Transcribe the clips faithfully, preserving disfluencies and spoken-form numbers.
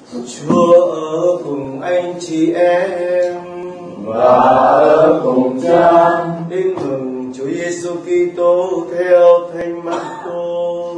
Chúa ở cùng anh chị em và ở cùng Cha. Tin mừng Chúa Giêsu Kitô theo Thánh Mác-cô.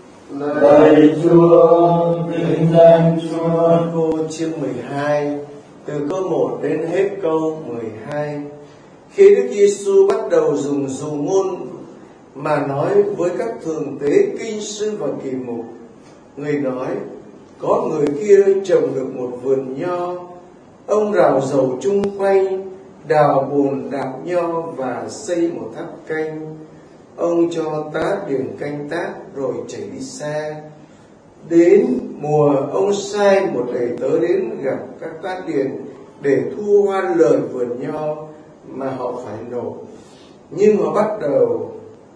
Lạy Chúa, vinh danh Chúa. Mác-cô chương mười hai, từ câu một đến hết câu mười hai. Khi Đức Giêsu bắt đầu dùng dụ ngôn mà nói với các thượng tế, kinh sư và kỳ mục, người nói: có người kia trồng được một vườn nho, ông rào dầu chung quanh, đào bồn đạp nho và xây một tháp canh. Ông cho tá điền canh tác rồi chạy đi xa. Đến mùa, ông sai một đầy tớ đến gặp các tá điền để thu hoan lời vườn nho mà họ phải nộp. Nhưng họ bắt đầu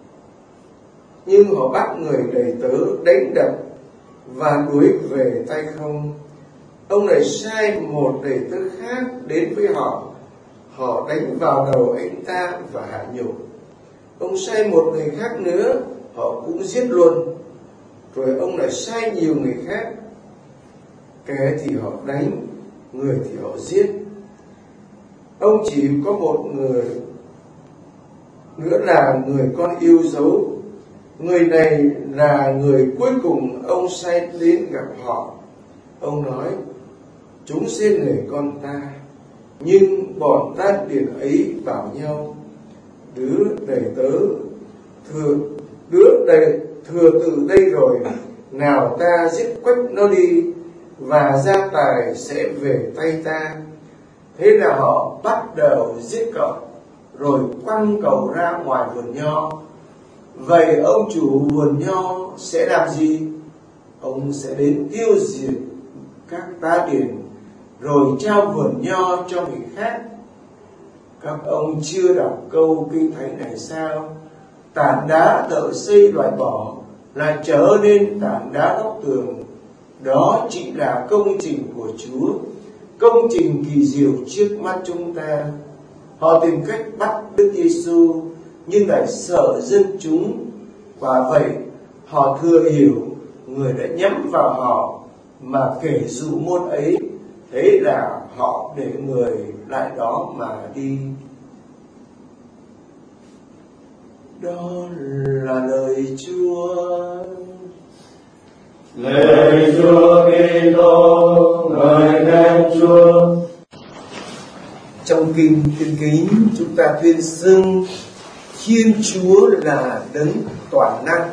nhưng họ bắt người đầy tớ đánh đập và đuổi về tay không. Ông lại sai một đầy tớ khác đến với họ, họ đánh vào đầu anh ta và hạ nhục. Ông sai một người khác nữa, họ cũng giết luôn. Rồi ông lại sai nhiều người khác, kẻ thì họ đánh, người thì họ giết. Ông chỉ có một người nữa là người con yêu dấu. Người này là người cuối cùng ông sai đến gặp họ. Ông nói: chúng sẽ nể con ta. Nhưng bọn tá điền ấy bảo nhau: đứa đầy tớ thừa đứa đầy thừa từ đây rồi, nào ta giết quách nó đi, và gia tài sẽ về tay ta. Thế là họ bắt đầu giết cậu, rồi quăng cậu ra ngoài vườn nho. Vậy ông chủ vườn nho sẽ làm gì? Ông sẽ đến tiêu diệt các tá điền, rồi trao vườn nho cho người khác. Các ông chưa đọc câu kinh thánh này sao? Tảng đá thợ xây loại bỏ là trở nên tảng đá góc tường. Đó chỉ là công trình của Chúa, công trình kỳ diệu trước mắt chúng ta. Họ tìm cách bắt Đức Giêsu nhưng lại sợ dân chúng, và vậy họ thừa hiểu người đã nhắm vào họ mà kể dụ ngôn ấy. Thế là họ để người lại đó mà đi. Đó là lời Chúa. Lạy Chúa Kitô, ngợi khen Chúa. Trong kinh Thiên Kính, chúng ta tuyên xưng Thiên Chúa là đấng toàn năng.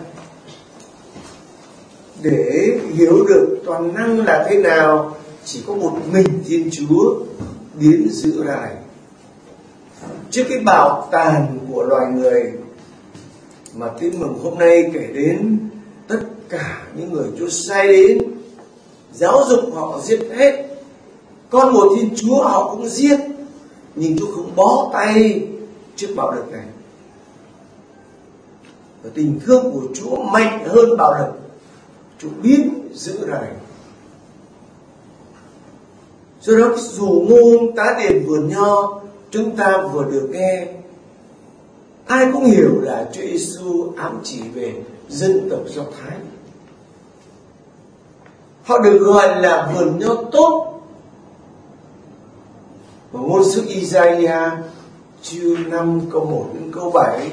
Để hiểu được toàn năng là thế nào, chỉ có một mình Thiên Chúa biến giữ lại. Trước cái bạo tàn của loài người mà Tin Mừng hôm nay kể đến, tất cả những người Chúa sai đến, giáo dục họ giết hết. Con một Thiên Chúa họ cũng giết, nhưng Chúa không bó tay trước bạo lực này. Và tình thương của Chúa mạnh hơn bạo lực, Chúa biến giữ lại. Do đó dù ngôn tá điền vườn nho chúng ta vừa được nghe, ai cũng hiểu là Chúa Giêsu ám chỉ về dân tộc Do Thái. Họ được gọi là vườn nho tốt. Và ngôn sứ Isaiah chương năm câu một đến câu bảy,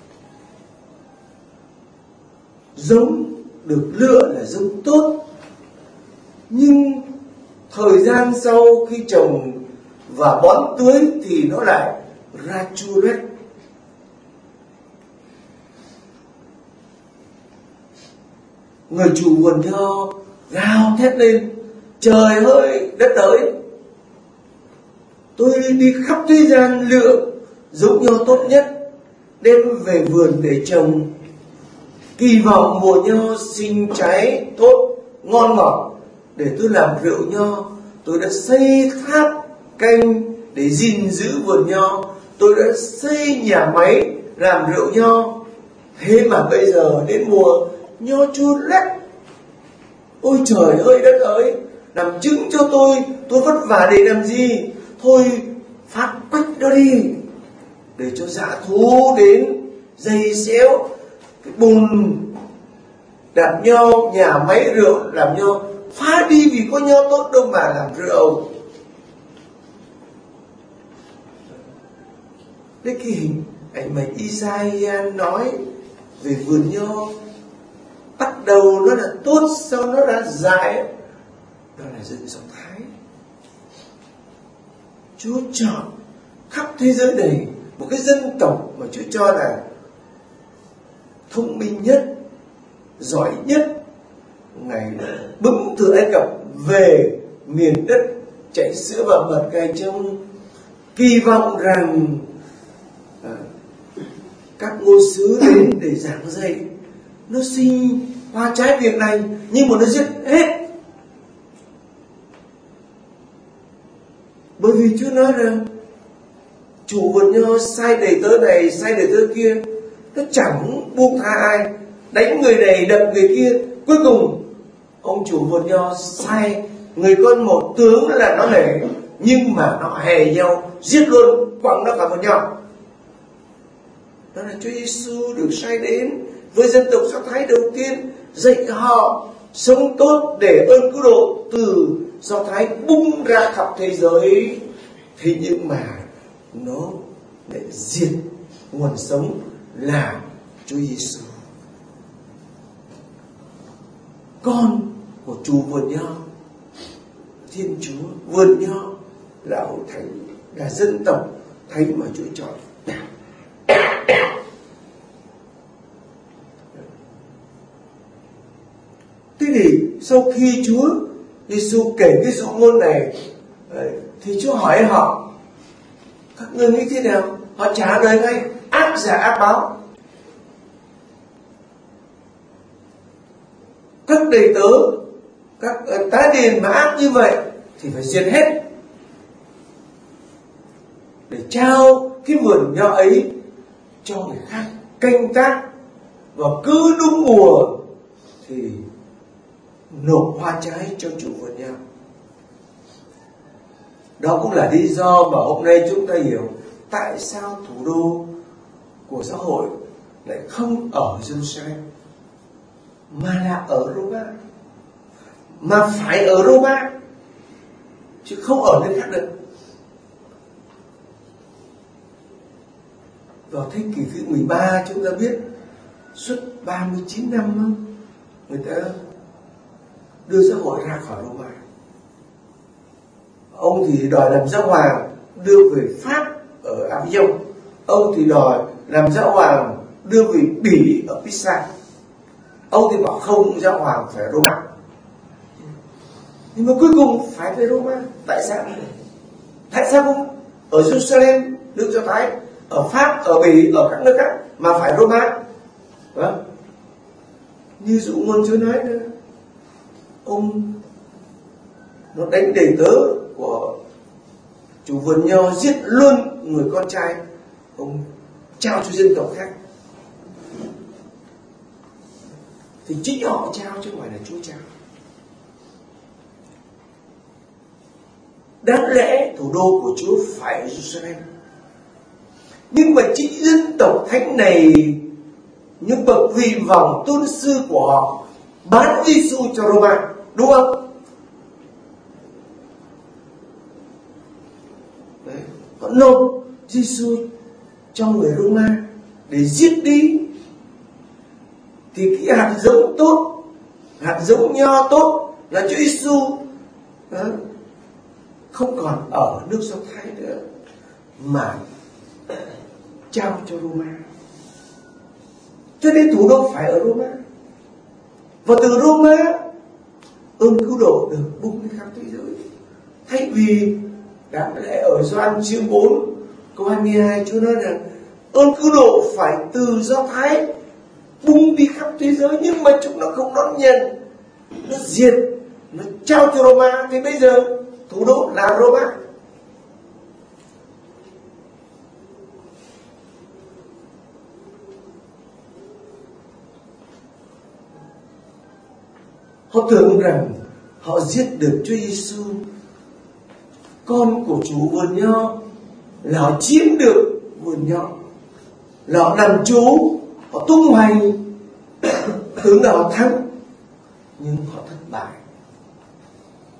giống được lựa là giống tốt, nhưng thời gian sau khi trồng và bón tưới thì nó lại ra chua loét. Người chủ vườn nho gào thét lên: trời ơi đất ơi, tôi đi khắp thế gian lựa giống nho tốt nhất đem về vườn để trồng, kỳ vọng mùa nho sinh trái tốt ngon ngọt để tôi làm rượu nho. Tôi đã xây tháp canh để gìn giữ vườn nho, tôi đã xây nhà máy làm rượu nho. Thế mà bây giờ đến mùa nho chua lét. Ôi trời ơi đất ơi, làm chứng cho tôi, tôi vất vả để làm gì? Thôi phát quách nó đi, để cho dã thú đến dây xéo cái bùn đạp nho, nhà máy rượu làm nho phá đi vì có nho tốt đâu mà làm rượu. Đấy cái hình ảnh mà Isaiah nói về vườn nho, bắt đầu nó là tốt, sau nó ra dại, đó là dân Do Thái. Chúa chọn khắp thế giới này một cái dân tộc mà Chúa cho là thông minh nhất, giỏi nhất. Ngài bứng từ Ai Cập về miền đất chảy sữa và mật, Ngài trông kỳ vọng rằng à, các ngôn sứ đến để giảng dạy, nó sinh hoa trái việc này nhưng mà nó giết hết. Bởi vì Chúa nói rằng chủ vườn nho sai đầy tớ này, sai đầy tớ kia, nó chẳng buông tha ai, đánh người này đập người kia. Cuối cùng ông chủ vườn nho sai người con một tướng là nó hề, nhưng mà nó hề nhau, giết luôn, quẳng nó cả vườn nho. Đó là Chúa Giêsu được sai đến với dân tộc Do Thái đầu tiên, dạy họ sống tốt để ơn cứu độ từ Do Thái bung ra khắp thế giới. Thế nhưng mà nó để diệt nguồn sống là Chúa Giêsu, con của chủ vườn nho, Thiên Chúa. Vườn nho là hội thánh, là dân tộc thánh mà Chúa chọn. Thế thì sau khi Chúa Giêsu kể cái dụ ngôn này thì Chúa hỏi họ, các ngươi nghĩ thế nào? Họ trả lời ngay, ác giả ác báo. Các đầy tớ, các tá điền mà ác như vậy thì phải diệt hết, để trao cái vườn nho ấy cho người khác canh tác, và cứ đúng mùa thì nộp hoa trái cho chủ vườn nho. Đó cũng là lý do mà hôm nay chúng ta hiểu tại sao thủ đô của xã hội lại không ở Jerusalem mà là ở Roma, mà phải ở Roma chứ không ở nơi khác được. Vào thế kỷ thứ mười ba chúng ta biết suốt ba mươi chín năm người ta đưa xã hội ra khỏi Roma. Ông thì đòi làm giáo hoàng đưa về Pháp ở Avignon, ông thì đòi làm giáo hoàng đưa về Bỉ ở Pisa, ông thì bảo không, giáo hoàng phải Roma. Nhưng mà cuối cùng phải về Roma. Tại sao? Tại sao không ở Jerusalem nước Do Thái, ở Pháp, ở Bỉ, ở các nước khác, mà phải Roma? Vâng. Như dụ ngôn Chúa nói nữa, ông nó đánh đầy tớ của chủ vườn nho, giết luôn người con trai, ông trao cho dân tộc khác. Thì chính họ trao chứ không phải là Chúa trao. Đáng lẽ thủ đô của Chúa phải ở Jerusalem, nhưng mà chính dân tộc thánh này, những bậc vì vòng tôn sư của họ, bán Giêsu cho Roma, đúng không? Đấy, họ nộp Giêsu cho người Roma để giết đi. Thì cái hạt giống tốt, hạt giống nho tốt là Chúa Giêsu không còn ở nước Do Thái nữa, mà trao cho Roma. Cho nên thủ đô phải ở Roma. Và từ Roma ơn cứu độ được bung đi khắp thế giới. Thay vì đáng lẽ ở Gioan chương bốn câu hai mươi hai Chúa nói rằng ơn cứu độ phải từ Do Thái bung đi khắp thế giới, nhưng mà chúng nó không đón nhận, nó diệt, nó trao cho Roma. Thì bây giờ thủ đô là Roma. Họ tưởng rằng họ giết được Chúa Giêsu, con của chủ vườn nho, là họ chiếm được vườn nho, là họ làm chủ, họ tung hoành, tưởng là họ thắng, nhưng họ thất bại.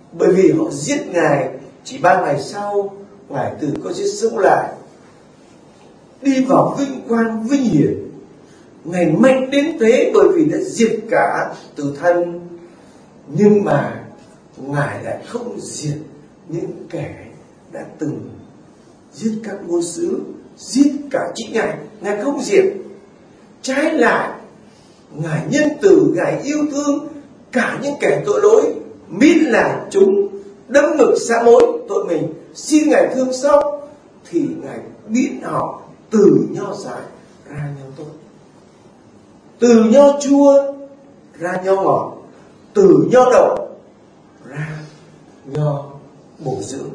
Bởi vì họ giết Ngài, chỉ ba ngày sau Ngài từ có chết sống lại, đi vào vinh quang vinh hiển. Ngài mạnh đến thế bởi vì đã diệt cả tử thần. Nhưng mà Ngài lại không diệt những kẻ đã từng giết các ngôn sứ, giết cả chính Ngài. Ngài không diệt. Trái lại, Ngài nhân từ, Ngài yêu thương cả những kẻ tội lỗi, miễn là chúng đâm ngực sám hối tội mình, xin Ngài thương xót, thì Ngài biến họ từ nho dại ra nho tốt, từ nho chua ra nho ngọt, từ nho độc ra nho bổ dưỡng.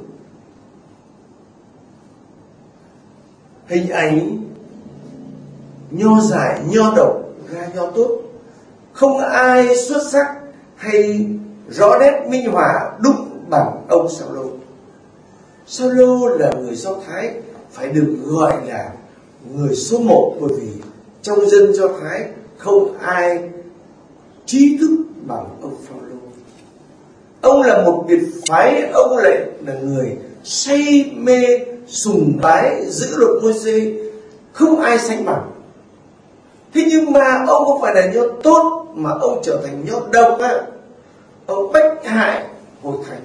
Hình ảnh nho dại, nho độc ra nho tốt. Không ai xuất sắc hay rõ nét minh họa đúng bằng ông Sao-lô. Sao-lô là người Do Thái phải được gọi là người số một, bởi vì trong dân Do Thái không ai trí thức bằng ông Phao-lô. Ông là một biệt phái, ông lại là người say mê sùng bái giữ luật Môi-se, không ai sánh bằng. Thế nhưng mà ông không phải là nho tốt, mà ông trở thành nho độc á. Ông bách hại hội thánh.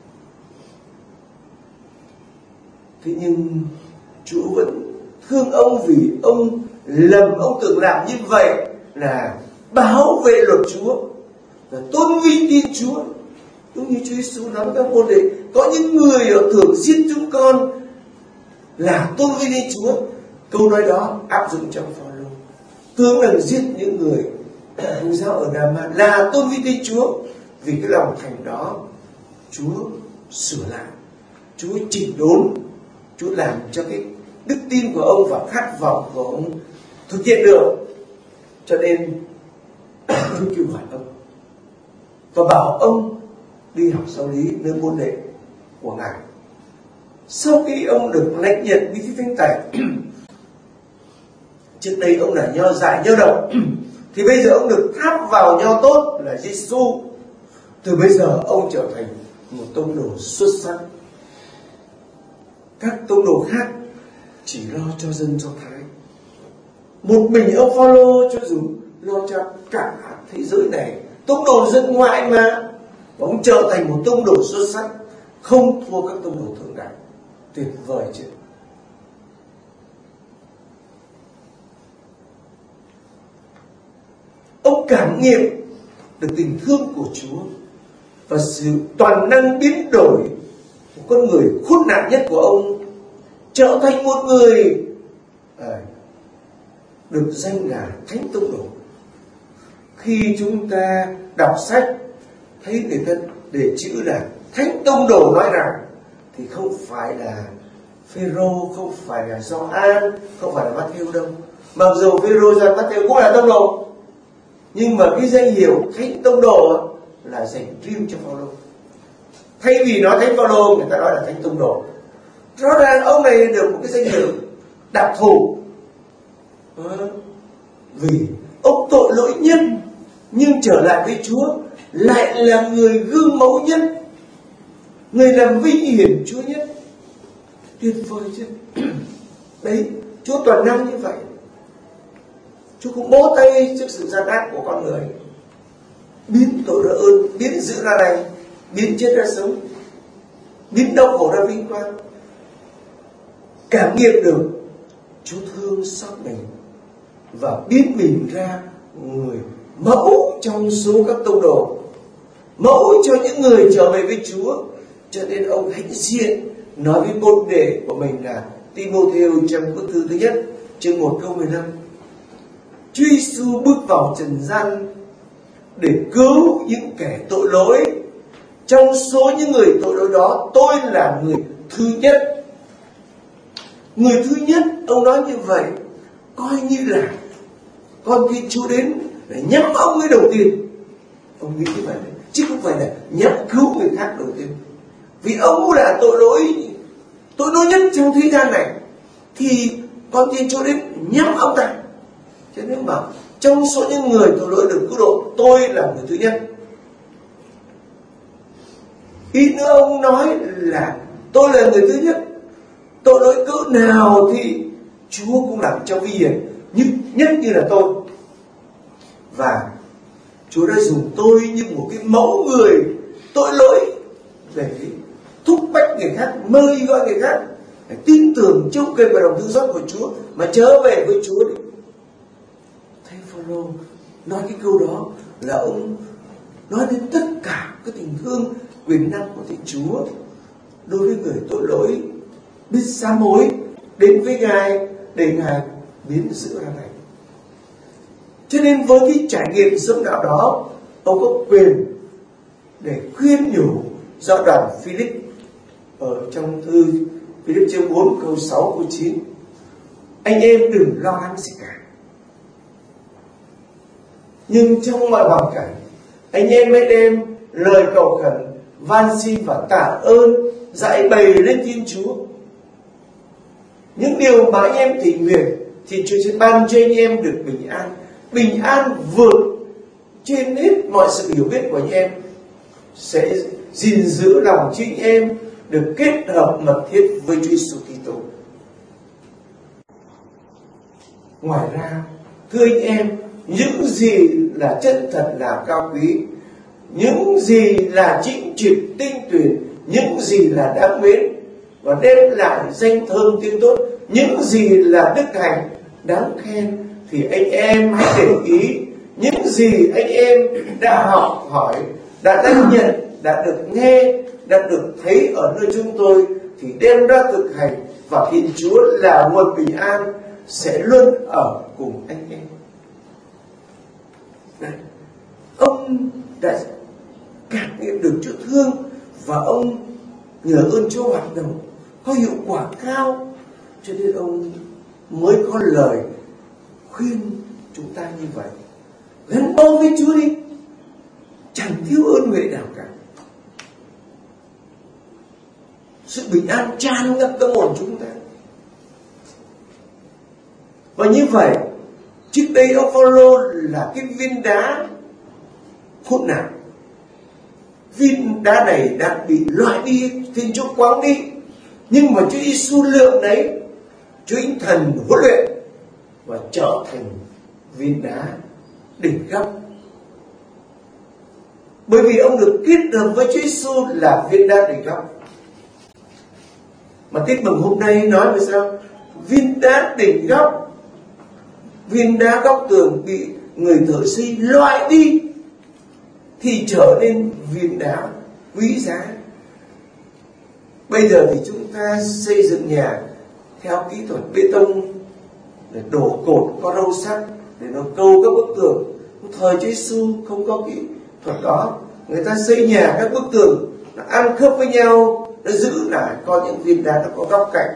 Thế nhưng Chúa vẫn thương ông, vì ông lầm, ông tưởng làm như vậy là bảo vệ luật Chúa, là tôn vinh tin Chúa. Đúng như Chúa Giêsu nói với các môn đệ, có những người ở thường giết chúng con là tôn vinh tin Chúa. Câu nói đó áp dụng trong Phao-lô. Tướng là giết những người công giáo ở Đa-ma là tôn vinh tin Chúa. Vì cái lòng thành đó, Chúa sửa lại, Chúa chỉnh đốn, Chúa làm cho cái đức tin của ông và khát vọng của ông thực hiện được. Cho nên Chúa kêu gọi ông và bảo ông đi học giáo lý nơi môn đệ của Ngài. Sau khi ông được lãnh nhận bí tích thánh tẩy, trước đây ông là nho dại, nho độc, thì bây giờ ông được tháp vào nho tốt là Giêsu. Từ bây giờ ông trở thành một tông đồ xuất sắc. Các tông đồ khác chỉ lo cho dân Do Thái. Một mình ông Phao-lô cho dù lo cho cả thế giới này, tông đồ dân ngoại mà. Và ông trở thành một tông đồ xuất sắc, không thua các tông đồ thượng đẳng. Tuyệt vời chứ. Ông cảm nghiệm được tình thương của Chúa và sự toàn năng biến đổi của con người khốn nạn nhất của ông, trở thành một người à, được danh là Thánh Tông Đồ. Khi chúng ta đọc sách thấy người ta để chữ là Thánh Tông Đồ nói rằng, thì không phải là Phêrô, không phải là Gioan, không phải là Matthew đâu. Mặc dù Phêrô, Gioan, Matthew cũng là tông đồ, nhưng mà cái danh hiệu Thánh Tông Đồ là dành riêng cho Phao-lô. Thay vì nói Thánh Phao-lô, người ta nói là Thánh Tông Đồ. Rõ ràng ông này được một cái danh hiệu đặc thù, à, vì ông tội lỗi nhất nhưng trở lại với Chúa, lại là người gương mẫu nhất, người làm vinh hiển Chúa nhất. Tuyệt vời chứ. Đấy, Chúa toàn năng như vậy. Chúa cũng bó tay trước sự gian ác của con người, biến tội ra ơn, biến dữ ra lành, biến chết ra sống, biến đau khổ ra vinh quang. Cảm nghiệm được Chúa thương xót mình và biến mình ra người mẫu trong số các tông đồ, mẫu cho những người trở về với Chúa. Cho nên ông hãnh diện nói với môn đệ của mình là Ti-mô-thêu trong bức thư thứ nhất chương một câu mười lăm: Chúa Giêsu bước vào trần gian để cứu những kẻ tội lỗi. Trong số những người tội lỗi đó, tôi là người thứ nhất. Người thứ nhất, ông nói như vậy, coi như là con khi Chúa đến để nhắm ông ấy đầu tiên. Ông nghĩ như vậy, chứ không phải là nhắm cứu người khác đầu tiên. Vì ông cũng là tội lỗi, tội lỗi nhất trong thế gian này, thì con tin Chúa đến nhắm ông ta. Cho nên mà trong số những người tội lỗi được cứu độ, tôi là người thứ nhất. Ý nữa ông nói là tôi là người thứ nhất, tội lỗi cỡ nào thì Chúa cũng làm cho vi hiển, nhưng nhất như là tôi. Và Chúa đã dùng tôi như một cái mẫu người tội lỗi để thúc bách người khác, mời gọi người khác để tin tưởng trông cậy vào lòng thương xót của Chúa mà trở về với Chúa đi. Thầy Phaolô nói cái câu đó là ông nói đến tất cả cái tình thương quyền năng của Thầy Chúa đối với người tội lỗi biết sám hối đến với Ngài để Ngài biến giữa ra này. Cho nên với cái trải nghiệm sống đạo đó, ông có quyền để khuyên nhủ do đoàn Philip ở trong thư Philip chương bốn câu sáu câu chín: anh em đừng lo lắng gì cả, nhưng trong mọi hoàn cảnh anh em hãy đem lời cầu khẩn, van xin và tạ ơn dạy bày lên Thiên Chúa. Những điều mà anh em thỉnh nguyện thì Chúa sẽ ban cho anh em được bình an, bình an vượt trên hết mọi sự hiểu biết của anh em, sẽ gìn giữ lòng cho anh em được kết hợp mật thiết với Chúa Giêsu Kitô. Ngoài ra, thưa anh em, những gì là chân thật là cao quý, những gì là chính trực tinh tuyển, những gì là đáng mến và đem lại danh thơm tiếng tốt, những gì là đức hạnh đáng khen, thì anh em hãy để ý những gì anh em đã học hỏi, đã đã nhận, đã được nghe, đã được thấy ở nơi chúng tôi, thì đem ra thực hành, và Thiên Chúa là nguồn bình an sẽ luôn ở cùng anh em. Đấy. Ông đã cảm nghiệm được Chúa thương và ông nhờ ơn Chúa hoạt động có hiệu quả cao, cho nên ông mới có lời khuyên chúng ta như vậy: gắn bó với Chúa đi, chẳng thiếu ơn huệ nào cả. Sự bình an tràn ngập tâm hồn chúng ta. Và như vậy, trước đây ông Phaolô là cái viên đá hỗn nạn. Viên đá này đã bị loại đi, Thiên Chúa quáng đi, nhưng mà Chúa Giêsu lượng đấy, Chúa Thánh Thần huấn luyện và trở thành viên đá đỉnh góc. Bởi vì ông được kết hợp với Chúa Giêsu là viên đá đỉnh góc. Mà tiết mừng hôm nay nói về sao? Viên đá đỉnh góc, viên đá góc tường bị người thợ xây loại đi thì trở nên viên đá quý giá. Bây giờ thì chúng ta xây dựng nhà theo kỹ thuật bê tông, để đổ cột có râu sắt để nó câu các bức tường. Thời Chúa Giêsu không có kỹ thuật đó, người ta xây nhà các bức tường nó ăn khớp với nhau, nó giữ lại có những viên đá nó có góc cạnh.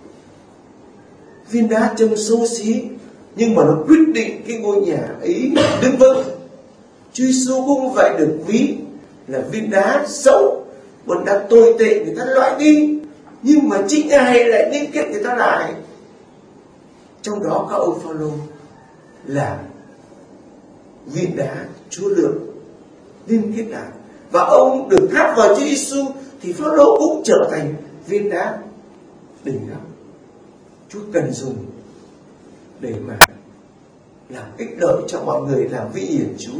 Viên đá trông xấu xí nhưng mà nó quyết định cái ngôi nhà ấy đứng vững. Chúa Giêsu cũng vậy, được ví là viên đá xấu, một đá tồi tệ người ta loại đi, nhưng mà chính Ngài lại liên kết người ta lại. Trong đó có ông Phaolô là viên đá Chúa lượng liên kết lại, và ông được tháp vào Chúa Giêsu thì Phaolô cũng trở thành viên đá đỉnh góc. Chúa cần dùng để mà làm ích lợi cho mọi người, làm vinh hiển Chúa.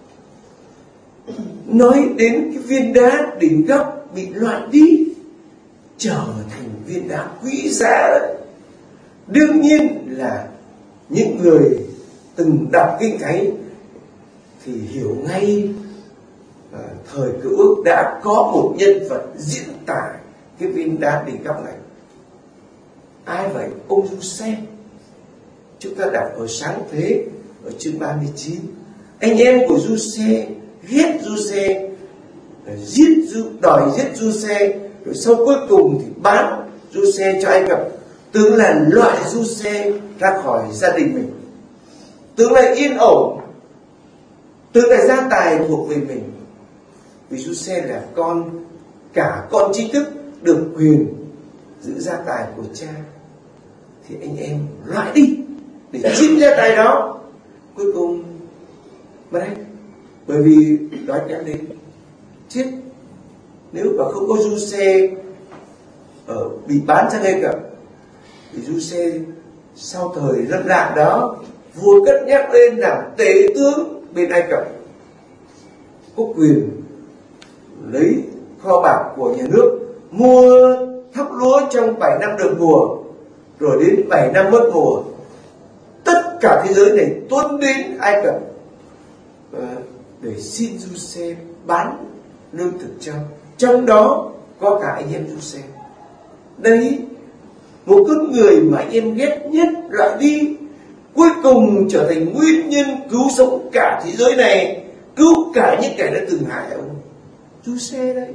Nói đến cái viên đá đỉnh góc bị loại đi trở thành viên đá quý giá đấy, đương nhiên là những người từng đọc Kinh Thánh thì hiểu ngay. À, thời Cựu Ước đã có một nhân vật diễn tả cái viên đá đỉnh góc này. Ai vậy? Ông Giuse. Chúng ta đọc ở Sáng Thế ở chương ba mươi chín. Anh em của Giuse ghét Giuse, giết đòi giết Giuse, rồi sau cuối cùng thì bán Giuse cho Ai Cập, tướng là loại Giuse ra khỏi gia đình mình, tướng là yên ổn, tướng là gia tài thuộc về mình. Vì Giuse là con, cả con chính thức được quyền giữ gia tài của cha, thì anh em loại đi để chiếm gia tài đó, cuối cùng mất hết. Bởi vì đói kém đến chết. nếu mà không có Giuse ở bị bán sang Ai Cập, thì Giuse sau thời lâm lạc đó, vua cất nhắc lên làm tế tướng bên Ai Cập, có quyền lấy kho bạc của nhà nước, mua thóc lúa trong bảy năm được mùa, rồi đến bảy năm mất mùa. Tất cả thế giới này tuôn đến Ai Cập để xin Giuse bán lương thực cho, trong đó có cả anh em Giuse. Đấy, một con người mà anh em ghét nhất loại đi, cuối cùng trở thành nguyên nhân cứu sống cả thế giới này, cứu cả những kẻ đã từng hại ông. Giuse đấy.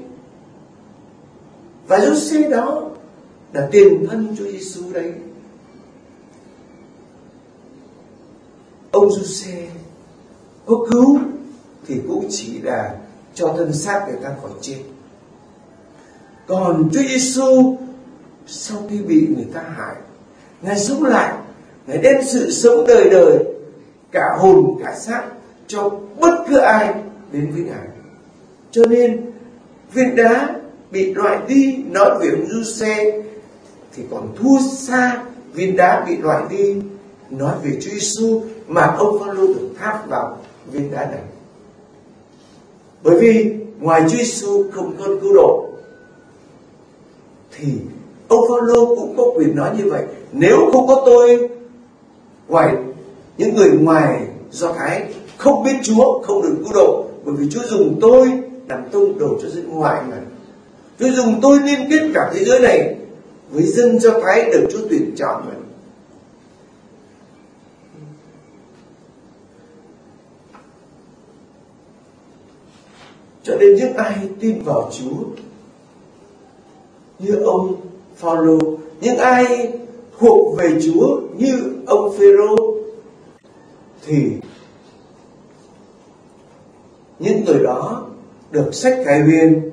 Và Giuse đó là tiền thân cho Giêsu đấy. Ông Giuse có cứu thì cũng chỉ là cho thân xác người ta khỏi chết. Còn Chúa Giêsu sau khi bị người ta hại, Ngài sống lại, Ngài đem sự sống đời đời, cả hồn cả xác cho bất cứ ai đến với Ngài. Cho nên viên đá bị loại đi nói về ông Giuse thì còn thua xa viên đá bị loại đi nói về Chúa Giêsu mà ông Phaolô được tháp vào viên đá này. Bởi vì ngoài Chúa Giêsu không có cứu độ, thì ông Phaolô cũng có quyền nói như vậy. Nếu không có tôi, ngoài những người ngoài Do Thái không biết Chúa không được cứu độ, bởi vì Chúa dùng tôi làm tông đồ cho dân ngoại mà. Chúa dùng tôi liên kết cả thế giới này với dân Do Thái được Chúa tuyển chọn mà. Cho nên những ai tin vào Chúa như ông Phaolô, những ai thuộc về Chúa như ông Phêrô, thì những người đó được sách Khải Huyền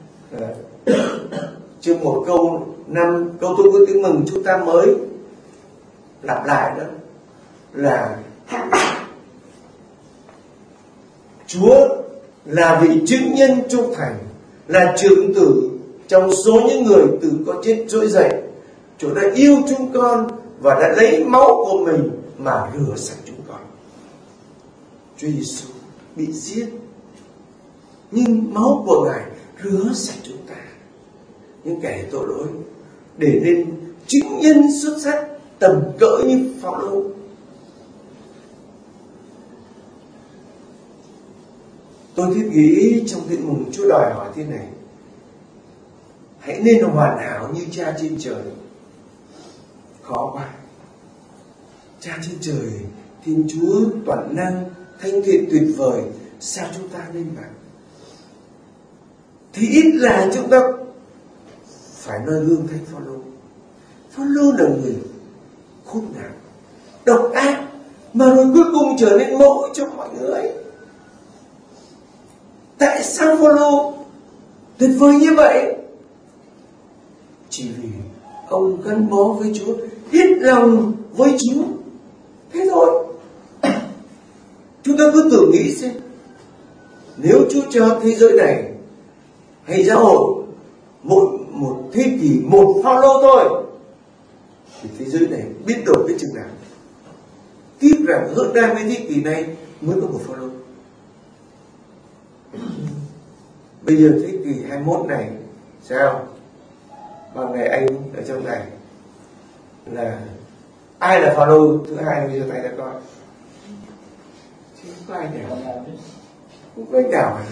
chương một câu năm, câu tôi có tiếng mừng chúng ta mới lặp lại đó là Chúa là vị chứng nhân trung thành, là trưởng tử trong số những người từ có chết trỗi dậy. Chúa đã yêu chúng con và đã lấy máu của mình mà rửa sạch chúng con. Chúa Giêsu bị giết, nhưng máu của Ngài rửa sạch chúng ta, những kẻ tội lỗi, để nên chứng nhân xuất sắc tầm cỡ như Phaolô. Tôi thiết nghĩ trong Tin Mừng Chúa đòi hỏi thế này: hãy nên hoàn hảo như Cha trên trời. Khó quá. Cha trên trời, Thiên Chúa toàn năng, thanh thiện tuyệt vời, sao chúng ta nên vậy? Thì ít là chúng ta phải noi gương Thánh Phaolô. Phaolô là người khốn nạn, độc ác, mà rồi cuối cùng trở nên mẫu cho mọi người. Tại sao Phaolô tuyệt vời như vậy? Chỉ vì ông gắn bó với Chúa, hết lòng với Chúa, thế thôi. Chúng ta cứ tưởng nghĩ xem, nếu Chúa cho thế giới này hay giáo hội một một thế kỷ một Phaolô thôi, thì thế giới này biết đổi cái chừng nào. Tiếc rằng hơn hai mươi thế kỷ này mới có một Phaolô. Bây giờ thế kỷ hai mươi mốt này sao? Bằng này anh ở trong này là ai là Phaolô thứ hai bây giờ tay ra coi. Chứ không có ai nào, không có ai nào mà.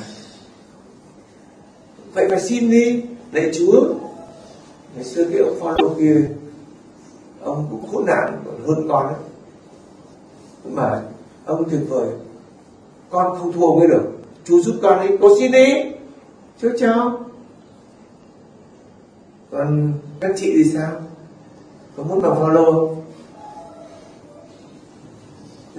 Vậy phải xin đi, lạy Chúa. Ngày xưa cái ông Phaolô kia, ông cũng khốn nạn còn hơn con đấy, mà ông tuyệt vời. Con không thua mới được, Chúa giúp con đi, con xin đi, Chúa cho. Còn các chị thì sao? Có muốn bằng Phaolô không? Ừ.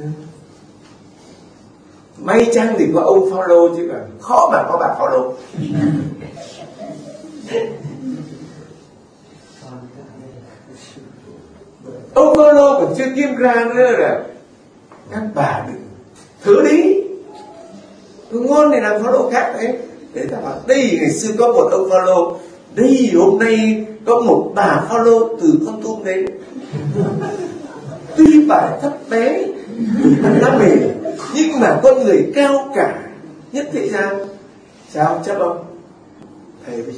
May chăng thì có ông Phaolô chứ còn khó mà có bà Phaolô. Ông Phaolô còn chưa kiếm ra nữa là các bà đừng thử đi. Tôi ngôn này làm Phaolô khác đấy. Để ta bảo đây ngày xưa có một ông Phaolô, đây hôm nay có một bà Phaolô từ Con Tum đến. Tuy bà thấp bé, ăn lá mềm, nhưng mà con người cao cả nhất thế gian. Sao chấp không? Thầy đi.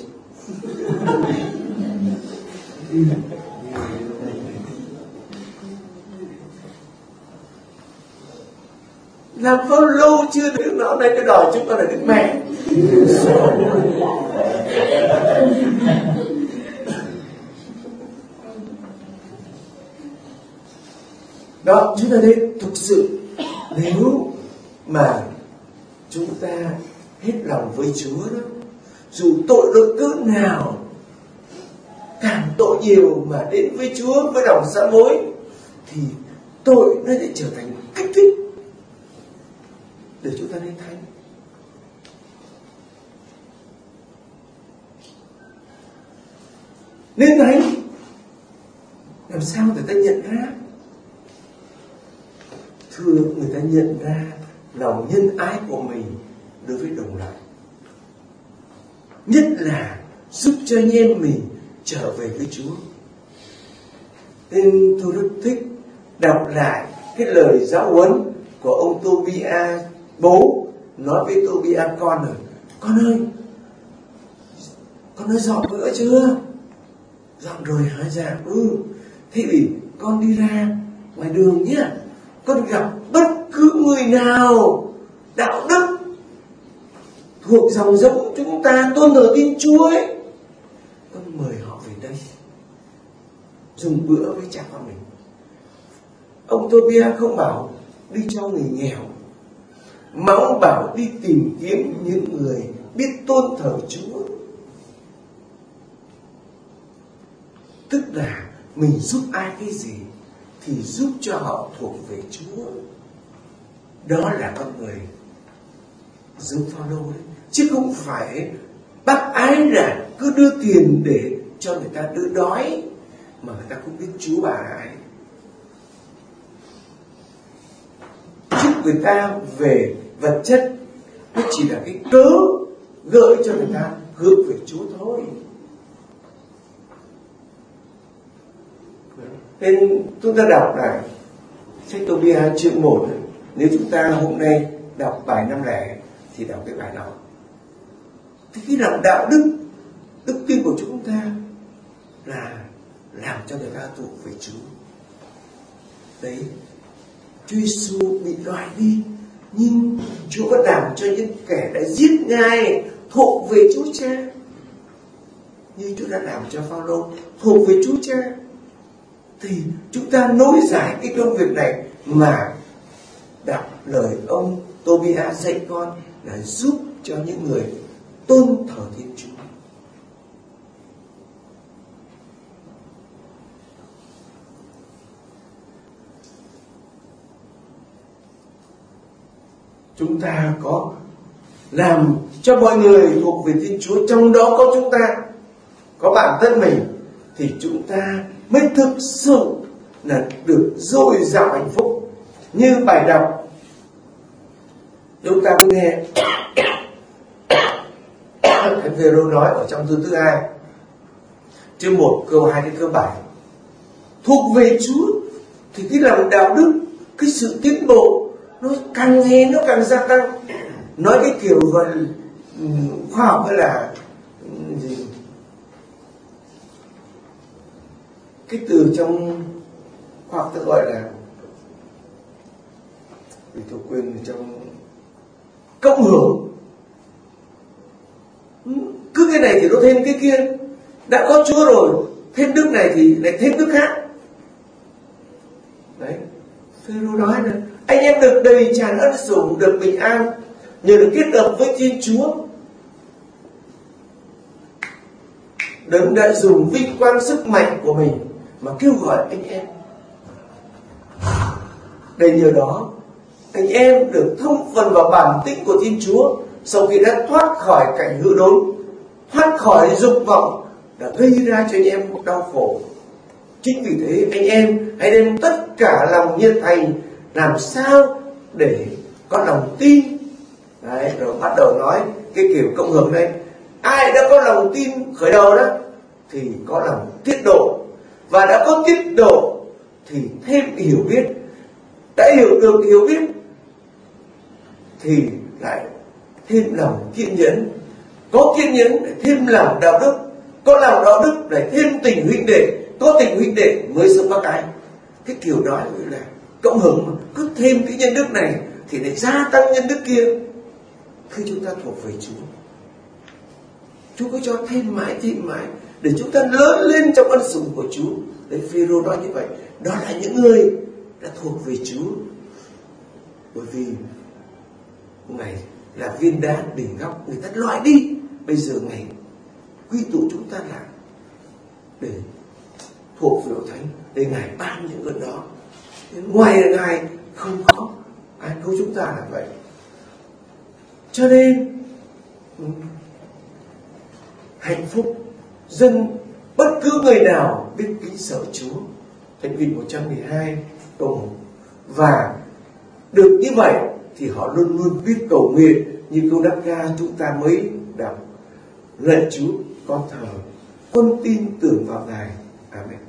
Làm Phaolô chưa được nó đây cái đòi chúng ta là Đức Mẹ. Đó, chúng ta nên thực sự, nếu mà chúng ta hết lòng với Chúa đó, dù tội lỗi cỡ nào, càng tội nhiều mà đến với Chúa với lòng sám hối, thì tội nó sẽ trở thành kích thích để chúng ta nên thánh. Nên thánh làm sao người ta nhận ra? Thưa, người ta nhận ra lòng nhân ái của mình đối với đồng loại, nhất là giúp cho anh em mình trở về với Chúa. Nên tôi rất thích đọc lại cái lời giáo huấn của ông Tobia bố nói với Tobia con rồi: con ơi, con đã dọn bữa chưa? Dọn rồi hả? Dạ. Ừ. Thế thì con đi ra ngoài đường nhé, con gặp bất cứ người nào đạo đức thuộc dòng giống chúng ta tôn thờ Thiên Chúa ấy, con mời họ về đây dùng bữa với cha con mình. Ông Tobia không bảo đi cho người nghèo, mà ông bảo đi tìm kiếm những người biết tôn thờ Chúa. Tức là mình giúp ai cái gì thì giúp cho họ thuộc về Chúa. Đó là con người giống Phaolô đấy, chứ không phải bác ái là cứ đưa tiền để cho người ta đỡ đói mà người ta không biết Chúa bà ai. Giúp người ta về vật chất nó chỉ là cái cớ gợi cho người ta hướng về Chúa thôi. Nên chúng ta đọc lại sách Tobia chương một. Nếu chúng ta hôm nay đọc bài năm lẻ thì đọc cái bài đó. Thì cái lòng đạo đức, đức tin của chúng ta là làm cho người ta thuộc về Chúa. Đấy, Chúa Giêsu bị loại đi, nhưng Chúa vẫn làm cho những kẻ đã giết Ngài thuộc về Chúa Cha, như Chúa đã làm cho Phaolô thuộc về Chúa Cha. Thì chúng ta nối giải cái công việc này mà đọc lời ông Tobia dạy con là giúp cho những người tôn thờ Thiên Chúa. Chúng ta có làm cho mọi người thuộc về Thiên Chúa, trong đó có chúng ta, có bản thân mình, thì chúng ta mới thực sự là được dồi dào hạnh phúc. Như bài đọc chúng ta mới nghe Thánh Phêrô nói ở trong thư thứ hai chương một câu hai đến câu bảy: thuộc về Chúa thì cái lòng đạo đức, cái sự tiến bộ nó càng nghe nó càng gia tăng. Nói cái kiểu gọi khoa học hay là gì, cái từ trong khoa học ta gọi là, vì tôi quên, trong cộng hưởng. Cứ cái này thì nó thêm cái kia, đã có Chúa rồi, thêm đức này thì lại thêm đức khác. Đấy, Phêrô nói là anh em được đầy tràn ân sủng, được bình an nhờ được kết hợp với Thiên Chúa. Đấng đã dùng vinh quang sức mạnh của mình mà kêu gọi anh em. Để nhờ đó anh em được thông phần vào bản tính của Thiên Chúa, sau khi đã thoát khỏi cảnh hư đốn, thoát khỏi dục vọng đã gây ra cho anh em một đau khổ. Chính vì thế anh em hãy đem tất cả lòng nhiệt thành, làm sao để có lòng tin. Đấy, rồi bắt đầu nói cái kiểu cộng hưởng này. Ai đã có lòng tin khởi đầu đó thì có lòng tiết độ, và đã có tiết độ thì thêm hiểu biết, đã hiểu được hiểu biết thì lại thêm lòng kiên nhẫn, có kiên nhẫn để thêm lòng đạo đức, có lòng đạo đức để thêm tình huynh đệ, có tình huynh đệ mới sống bác ái. Cái kiểu đó là cộng hưởng, mà cứ thêm cái nhân đức này thì lại gia tăng nhân đức kia. Khi chúng ta thuộc về Chúa, Chúa có cho thêm mãi thêm mãi để chúng ta lớn lên trong ân sủng của Chúa. Đấy, Phêrô nói như vậy, đó là những người đã thuộc về Chúa. Bởi vì Ngài là viên đá để góc người ta loại đi, bây giờ Ngài quy tụ chúng ta lại để thuộc về Hội Thánh, để Ngài ban những ơn đó. Ngoài Ngài không có ai cứu chúng ta là vậy. Cho nên hạnh phúc dân bất cứ người nào biết kính sợ Chúa. Thánh Vịnh một trăm mười hai câu một. Và được như vậy thì họ luôn luôn biết cầu nguyện, như câu đáp ca chúng ta mới đọc: lạy Chúa, con thờ, con tin tưởng vào Ngài. Amen.